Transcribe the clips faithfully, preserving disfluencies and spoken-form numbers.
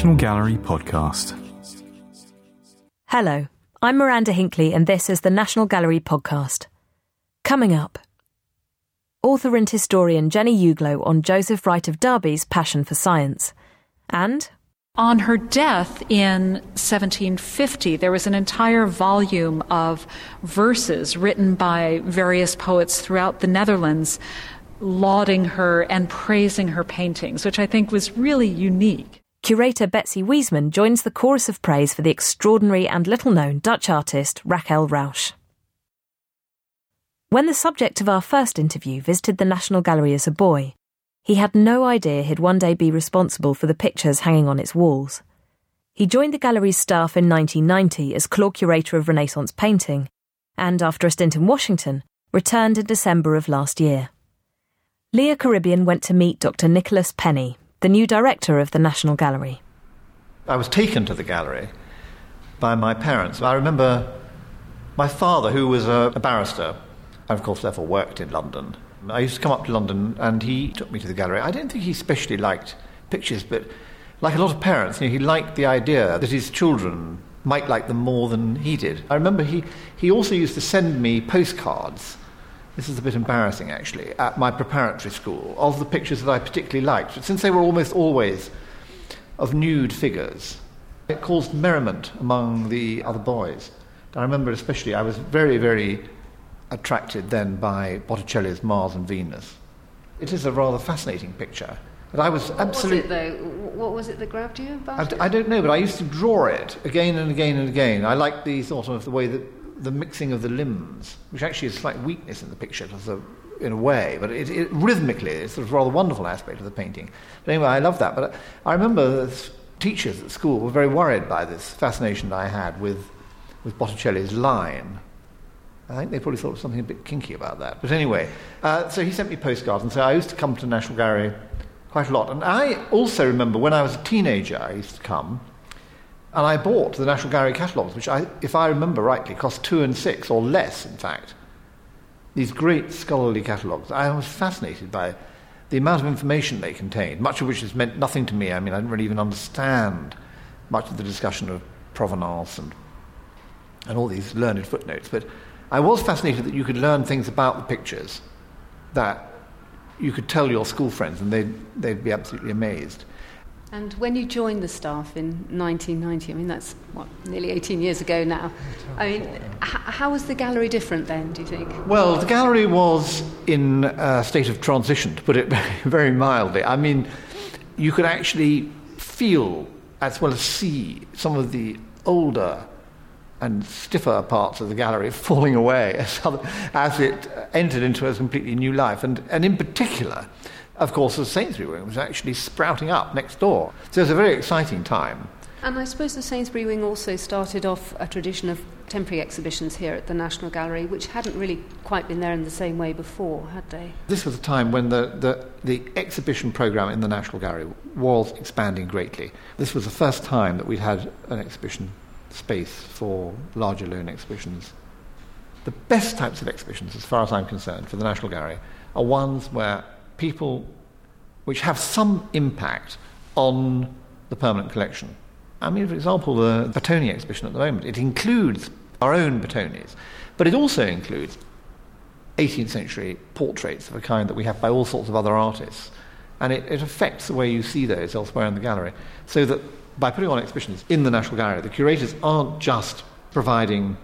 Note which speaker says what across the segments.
Speaker 1: National Gallery podcast.
Speaker 2: Hello, I'm Miranda Hinckley and this is the National Gallery podcast. Coming up, author and historian Jenny Uglow on Joseph Wright of Derby's passion for science. And
Speaker 3: on her death in seventeen fifty, there was an entire volume of verses written by various poets throughout the Netherlands lauding her and praising her paintings, which I think was really unique.
Speaker 2: Curator Betsy Wiesman joins the chorus of praise for the extraordinary and little-known Dutch artist Rachel Rausch. When the subject of our first interview visited the National Gallery as a boy, he had no idea he'd one day be responsible for the pictures hanging on its walls. He joined the gallery's staff in nineteen ninety as Claude Curator of Renaissance Painting, and after a stint in Washington, returned in December of last year. Leah Caribbean went to meet Doctor Nicholas Penny, the new director of the National Gallery.
Speaker 4: I was taken to the gallery by my parents. I remember my father, who was a, a barrister, and of course therefore worked in London. I used to come up to London and he took me to the gallery. I don't think he especially liked pictures, but like a lot of parents, you know, he liked the idea that his children might like them more than he did. I remember he, he also used to send me postcards. This is a bit embarrassing, actually, at my preparatory school, of the pictures that I particularly liked. But since they were almost always of nude figures, it caused merriment among the other boys. I remember especially, I was very, very attracted then by Botticelli's Mars and Venus. It is a rather fascinating picture. But I was absolutely...
Speaker 5: What was it, though? What was it that grabbed you about
Speaker 4: I,
Speaker 5: it?
Speaker 4: I don't know, but I used to draw it again and again and again. I liked the sort of the way that the mixing of the limbs, which actually is a slight weakness in the picture, in a way, but it, it, rhythmically it's a rather wonderful aspect of the painting. But anyway, I love that. But I remember the teachers at school were very worried by this fascination that I had with, with Botticelli's line. I think they probably thought there was something a bit kinky about that. But anyway, uh, so he sent me postcards, and so I used to come to the National Gallery quite a lot. And I also remember when I was a teenager, I used to come, and I bought the National Gallery catalogues, which, I, if I remember rightly, cost two and six, or less, in fact. These great scholarly catalogues. I was fascinated by the amount of information they contained, much of which has meant nothing to me. I mean, I didn't really even understand much of the discussion of provenance and, and all these learned footnotes. But I was fascinated that you could learn things about the pictures that you could tell your school friends, and they'd, they'd be absolutely amazed.
Speaker 5: And when you joined the staff in nineteen ninety, I mean, that's, what, nearly eighteen years ago now. I mean, h- how was the gallery different then, do you think?
Speaker 4: Well, the gallery was in a state of transition, to put it very mildly. I mean, you could actually feel, as well as see, some of the older and stiffer parts of the gallery falling away as, as it entered into a completely new life. And, and in particular, of course, the Sainsbury Wing was actually sprouting up next door. So it was a very exciting time.
Speaker 5: And I suppose the Sainsbury Wing also started off a tradition of temporary exhibitions here at the National Gallery, which hadn't really quite been there in the same way before, had they?
Speaker 4: This was a time when the, the, the exhibition programme in the National Gallery was expanding greatly. This was the first time that we'd had an exhibition space for larger loan exhibitions. The best types of exhibitions, as far as I'm concerned, for the National Gallery, are ones where people which have some impact on the permanent collection. I mean, for example, the Bertoni exhibition at the moment, it includes our own Bertonis, but it also includes eighteenth century portraits of a kind that we have by all sorts of other artists, and it, it affects the way you see those elsewhere in the gallery. So that by putting on exhibitions in the National Gallery, the curators aren't just providing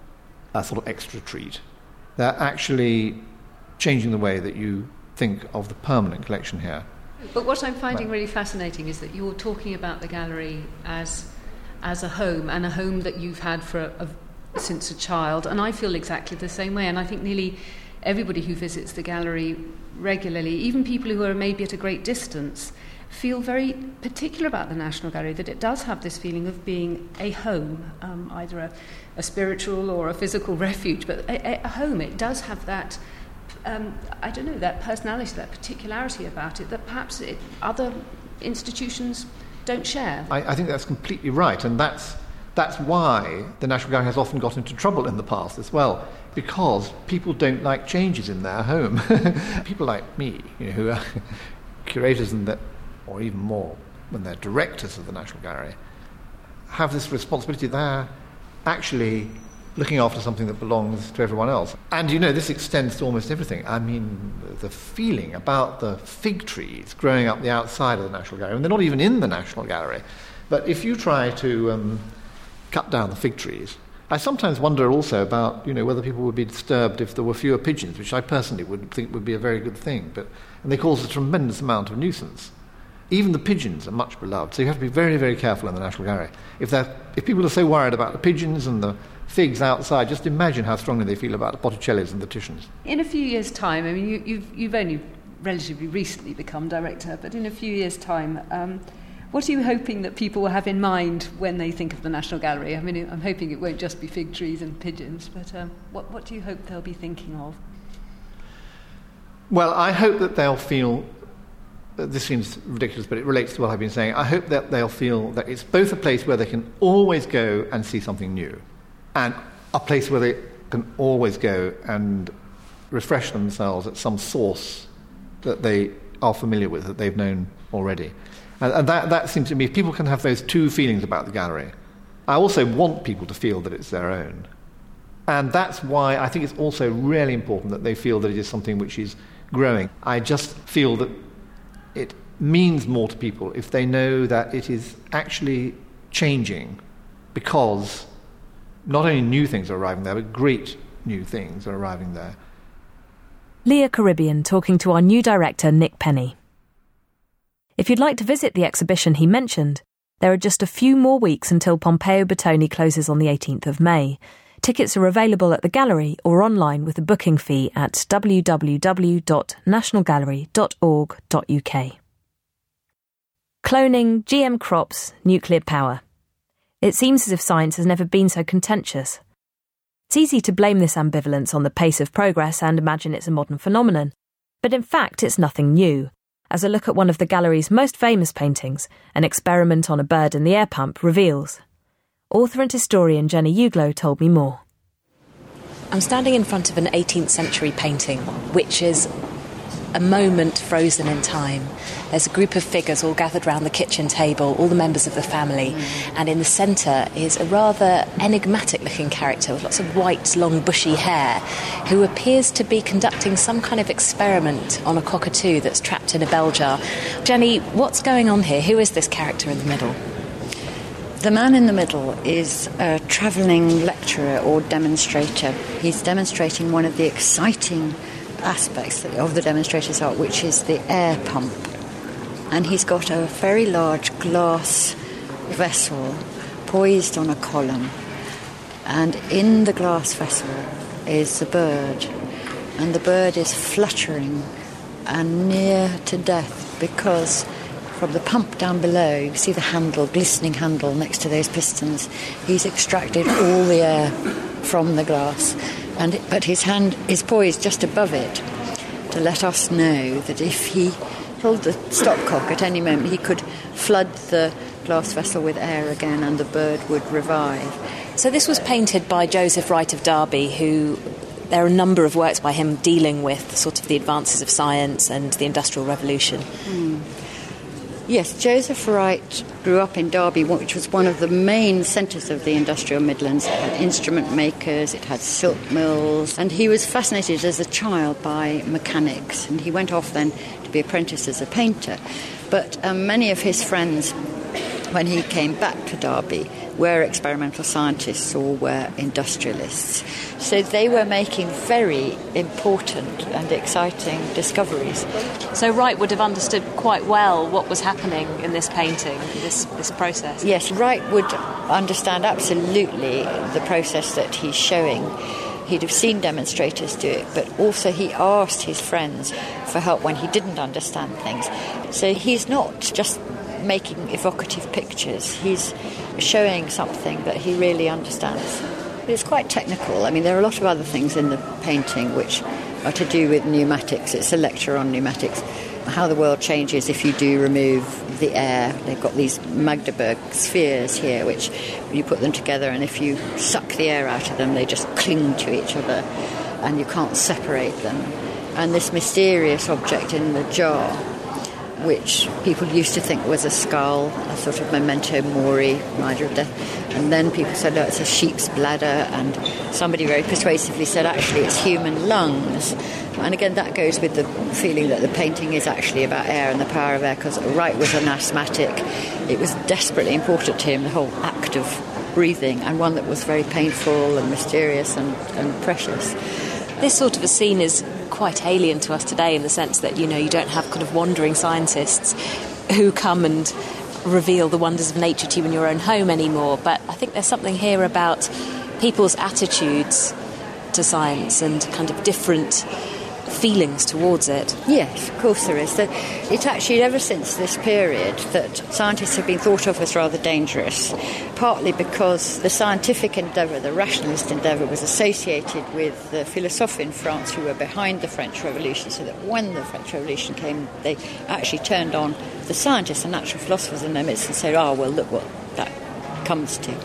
Speaker 4: a sort of extra treat. They're actually changing the way that you think of the permanent collection here.
Speaker 5: But what I'm finding really fascinating is that you're talking about the gallery as as a home, and a home that you've had for a, a, since a child, and I feel exactly the same way, and I think nearly everybody who visits the gallery regularly, even people who are maybe at a great distance, feel very particular about the National Gallery, that it does have this feeling of being a home, um, either a, a spiritual or a physical refuge, but a, a home. It does have that Um, I don't know, that personality, that particularity about it that perhaps it, other institutions don't share.
Speaker 4: I, I think that's completely right, and that's that's why the National Gallery has often got into trouble in the past as well, because people don't like changes in their home. People like me, you know, who are curators and that, or even more, when they're directors of the National Gallery, have this responsibility. They're actually looking after something that belongs to everyone else. And, you know, this extends to almost everything. I mean, the feeling about the fig trees growing up the outside of the National Gallery, and they're not even in the National Gallery, but if you try to um, cut down the fig trees, I sometimes wonder also about, you know, whether people would be disturbed if there were fewer pigeons, which I personally would think would be a very good thing, but and they cause a tremendous amount of nuisance. Even the pigeons are much beloved, so you have to be very, very careful in the National Gallery. If they're, if people are so worried about the pigeons and the figs outside, just imagine how strongly they feel about the Botticellis and the Titians.
Speaker 5: In a few years' time, I mean, you, you've, you've only relatively recently become director, but in a few years' time, um, what are you hoping that people will have in mind when they think of the National Gallery? I mean, I'm hoping it won't just be fig trees and pigeons, but um, what, what do you hope they'll be thinking of?
Speaker 4: Well, I hope that they'll feel, uh, this seems ridiculous, but it relates to what I've been saying, I hope that they'll feel that it's both a place where they can always go and see something new, and a place where they can always go and refresh themselves at some source that they are familiar with, that they've known already. And, and that, that seems to me, if people can have those two feelings about the gallery, I also want people to feel that it's their own. And that's why I think it's also really important that they feel that it is something which is growing. I just feel that it means more to people if they know that it is actually changing, because not only new things are arriving there, but great new things are arriving there.
Speaker 2: Leah Caribbean talking to our new director, Nick Penny. If you'd like to visit the exhibition he mentioned, there are just a few more weeks until Pompeo Bottoni closes on the eighteenth of May. Tickets are available at the gallery or online with a booking fee at w w w dot national gallery dot org dot u k. Cloning, G M crops, nuclear power. It seems as if science has never been so contentious. It's easy to blame this ambivalence on the pace of progress and imagine it's a modern phenomenon. But in fact, it's nothing new. As a look at one of the gallery's most famous paintings, an experiment on a bird in the air pump, reveals. Author and historian Jenny Uglow told me more. I'm standing in front of an eighteenth century painting, which is a moment frozen in time. There's a group of figures all gathered round the kitchen table, all the members of the family, mm. and in the centre is a rather enigmatic-looking character with lots of white, long, bushy hair, who appears to be conducting some kind of experiment on a cockatoo that's trapped in a bell jar. Jenny, what's going on here? Who is this character in the middle?
Speaker 1: The man in the middle is a travelling lecturer or demonstrator. He's demonstrating one of the exciting aspects of the demonstrator's art, which is the air pump. And he's got a very large glass vessel poised on a column. And in the glass vessel is a bird. And the bird is fluttering and near to death because from the pump down below, you see the handle, glistening handle next to those pistons. He's extracted all the air from the glass. And but his hand is poised just above it to let us know that if he pulled the stopcock at any moment, he could flood the glass vessel with air again and the bird would revive.
Speaker 2: So this was painted by Joseph Wright of Derby, who there are a number of works by him dealing with sort of the advances of science and the Industrial Revolution.
Speaker 1: Mm. Yes, Joseph Wright grew up in Derby, which was one of the main centres of the industrial Midlands. It had instrument makers, it had silk mills, and he was fascinated as a child by mechanics, and he went off then to be apprenticed as a painter. But um, many of his friends, when he came back to Derby, were experimental scientists or were industrialists. So they were making very important and exciting discoveries.
Speaker 2: So Wright would have understood quite well what was happening in this painting, this, this process.
Speaker 1: Yes, Wright would understand absolutely the process that he's showing. He'd have seen demonstrators do it, but also he asked his friends for help when he didn't understand things. So he's not just making evocative pictures, he's showing something that he really understands. But it's quite technical. I mean, there are a lot of other things in the painting which are to do with pneumatics. It's a lecture on pneumatics, how the world changes if you do remove the air. They've got these Magdeburg spheres here, which you put them together, and if you suck the air out of them, they just cling to each other, and you can't separate them. And this mysterious object in the jar, which people used to think was a skull, a sort of memento mori, reminder of death. And then people said, no, it's a sheep's bladder. And somebody very persuasively said, actually, it's human lungs. And again, that goes with the feeling that the painting is actually about air and the power of air, because Wright was an asthmatic. It was desperately important to him, the whole act of breathing, and one that was very painful and mysterious and, and precious.
Speaker 2: This sort of a scene is quite alien to us today in the sense that, you know, you don't have kind of wandering scientists who come and reveal the wonders of nature to you in your own home anymore. But I think there's something here about people's attitudes to science and kind of different feelings towards it.
Speaker 1: Yes, of course there is. It's actually ever since this period that scientists have been thought of as rather dangerous, partly because the scientific endeavour, the rationalist endeavour, was associated with the philosophes in France who were behind the French Revolution, so that when the French Revolution came, they actually turned on the scientists and natural philosophers in their midst and said, oh, well, look what that comes to.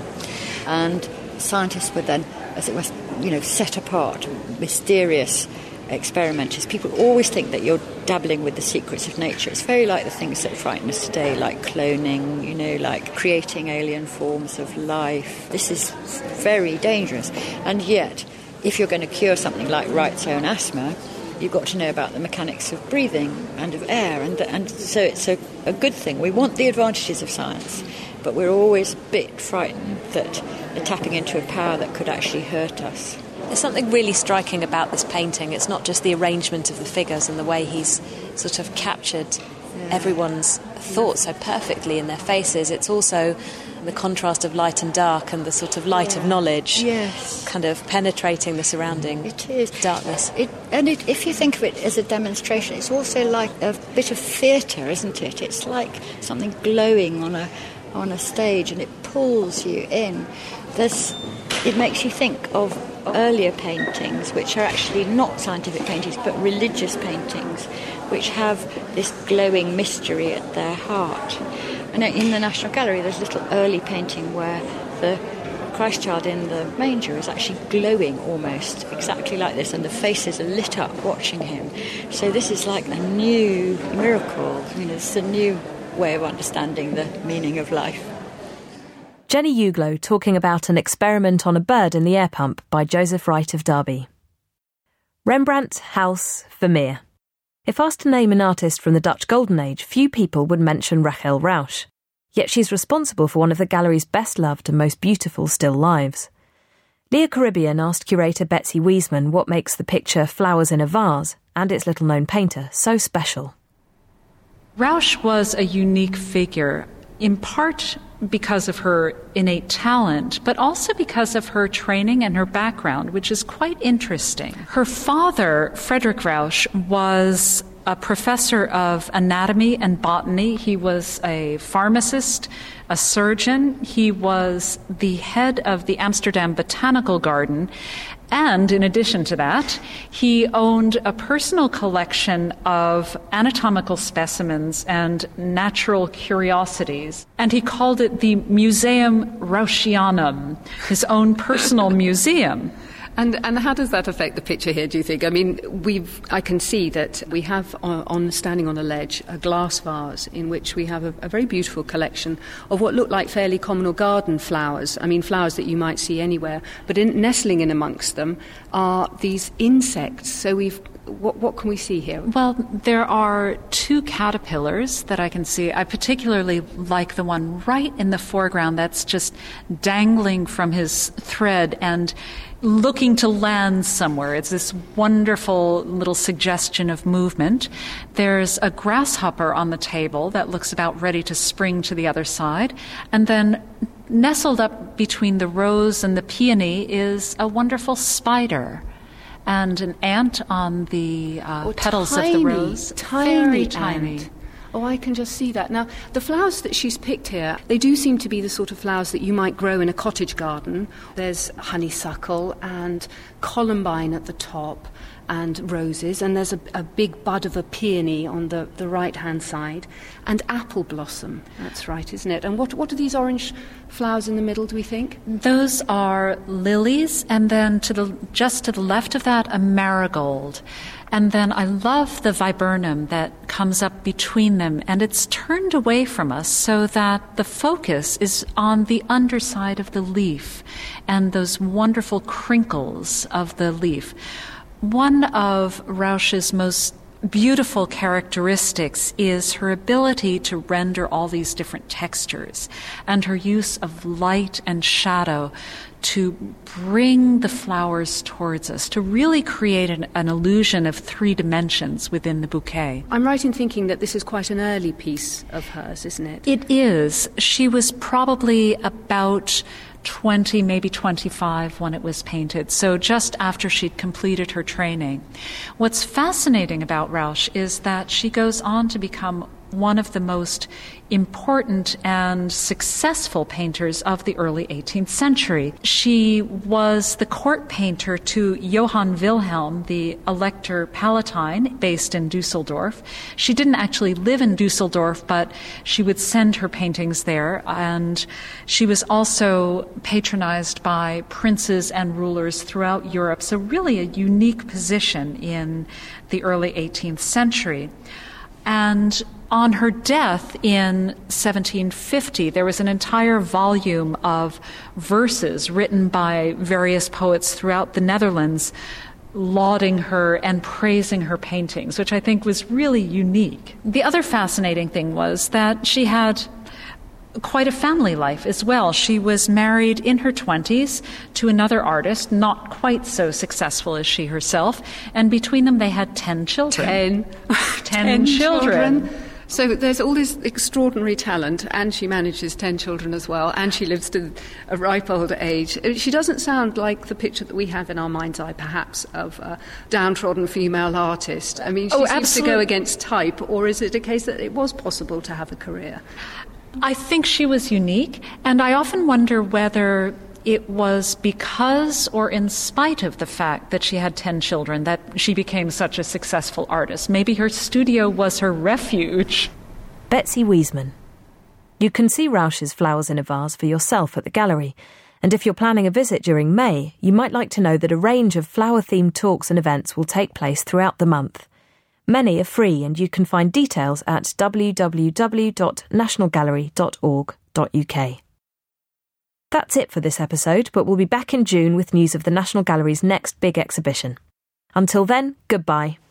Speaker 1: And scientists were then, as it was, you know, set apart, mysterious experimenters. People always think that you're dabbling with the secrets of nature. It's very like the things that frighten us today, like cloning, you know, like creating alien forms of life. This is very dangerous. And yet, if you're going to cure something like Wright's own asthma, you've got to know about the mechanics of breathing and of air. And, and so it's a, a good thing. We want the advantages of science, but we're always a bit frightened that we're tapping into a power that could actually hurt us.
Speaker 2: There's something really striking about this painting. It's not just the arrangement of the figures and the way he's sort of captured yeah. everyone's thoughts so perfectly in their faces. It's also the contrast of light and dark and the sort of light yeah. of knowledge
Speaker 1: yes.
Speaker 2: kind of penetrating the surrounding
Speaker 1: it is.
Speaker 2: darkness.
Speaker 1: It, and it, if you think of it as a demonstration, it's also like a bit of theatre, isn't it? It's like something glowing on a on a stage, and it pulls you in. There's, it makes you think of earlier paintings, which are actually not scientific paintings, but religious paintings, which have this glowing mystery at their heart. And in the National Gallery, there's a little early painting where the Christ child in the manger is actually glowing almost exactly like this, and the faces are lit up watching him. So this is like a new miracle. You know, it's a new way of understanding the meaning of life.
Speaker 2: Jenny Uglow talking about an experiment on a bird in the air pump by Joseph Wright of Derby. Rembrandt, Hauss, Vermeer. If asked to name an artist from the Dutch Golden Age, few people would mention Rachel Rausch. Yet she's responsible for one of the gallery's best-loved and most beautiful still lives. Leah Caribbean asked curator Betsy Wiesman what makes the picture Flowers in a Vase and its little-known painter so special.
Speaker 3: Rausch was a unique figure, in part because of her innate talent, but also because of her training and her background, which is quite interesting. Her father, Frederick Rausch, was a professor of anatomy and botany. He was a pharmacist, a surgeon. He was the head of the Amsterdam Botanical Garden. And in addition to that, he owned a personal collection of anatomical specimens and natural curiosities. And he called it the Museum Rauschianum, his own personal museum.
Speaker 5: And and how does that affect the picture here, do you think? I mean, we've I can see that we have on, on standing on a ledge a glass vase in which we have a, a very beautiful collection of what look like fairly common or garden flowers. I mean, flowers that you might see anywhere. But in, nestling in amongst them are these insects. So we've What, what can we see here?
Speaker 3: Well, there are two caterpillars that I can see. I particularly like the one right in the foreground that's just dangling from his thread and looking to land somewhere. It's this wonderful little suggestion of movement. There's a grasshopper on the table that looks about ready to spring to the other side. And then nestled up between the rose and the peony is a wonderful spider. And an ant on the uh,
Speaker 5: oh,
Speaker 3: petals
Speaker 5: tiny,
Speaker 3: of the rose.
Speaker 5: Tiny,
Speaker 3: Very tiny.
Speaker 5: Ant. Oh, I can just see that. Now, the flowers that she's picked here, they do seem to be the sort of flowers that you might grow in a cottage garden. There's honeysuckle and columbine at the top. and roses, and there's a, a big bud of a peony on the, the right-hand side, and apple blossom. That's right, isn't it? And what, what are these orange flowers in the middle, do we think?
Speaker 3: Those are lilies, and then to the just to the left of that, a marigold. And then I love the viburnum that comes up between them, and it's turned away from us so that the focus is on the underside of the leaf and those wonderful crinkles of the leaf. One of Rausch's most beautiful characteristics is her ability to render all these different textures and her use of light and shadow to bring the flowers towards us, to really create an, an illusion of three dimensions within the bouquet.
Speaker 5: I'm right in thinking that this is quite an early piece of hers, isn't it?
Speaker 3: It is. She was probably about twenty, maybe twenty-five when it was painted, so just after she'd completed her training. What's fascinating about Rausch is that she goes on to become one of the most important and successful painters of the early eighteenth century. She was the court painter to Johann Wilhelm, the Elector Palatine, based in Dusseldorf. She didn't actually live in Dusseldorf, but she would send her paintings there, and she was also patronized by princes and rulers throughout Europe, so really a unique position in the early eighteenth century. And on her death in seventeen fifty, there was an entire volume of verses written by various poets throughout the Netherlands lauding her and praising her paintings, which I think was really unique. The other fascinating thing was that she had quite a family life as well. She was married in her twenties to another artist, not quite so successful as she herself, and between them they had ten children.
Speaker 5: Ten.
Speaker 3: ten,
Speaker 5: ten
Speaker 3: children.
Speaker 5: children. So there's all this extraordinary talent, and she manages ten children as well, and she lives to a ripe old age. She doesn't sound like the picture that we have in our mind's eye, perhaps, of a downtrodden female artist. I mean, she
Speaker 3: oh,
Speaker 5: seems
Speaker 3: absolutely.
Speaker 5: to go against type, or is it a case that it was possible to have a career?
Speaker 3: I think she was unique, and I often wonder whether it was because or in spite of the fact that she had ten children that she became such a successful artist. Maybe her studio was her refuge.
Speaker 2: Betsy Wiesman. You can see Rausch's Flowers in a Vase for yourself at the gallery, and if you're planning a visit during May, you might like to know that a range of flower-themed talks and events will take place throughout the month. Many are free, and you can find details at w w w dot national gallery dot org dot u k. That's it for this episode, but we'll be back in June with news of the National Gallery's next big exhibition. Until then, goodbye.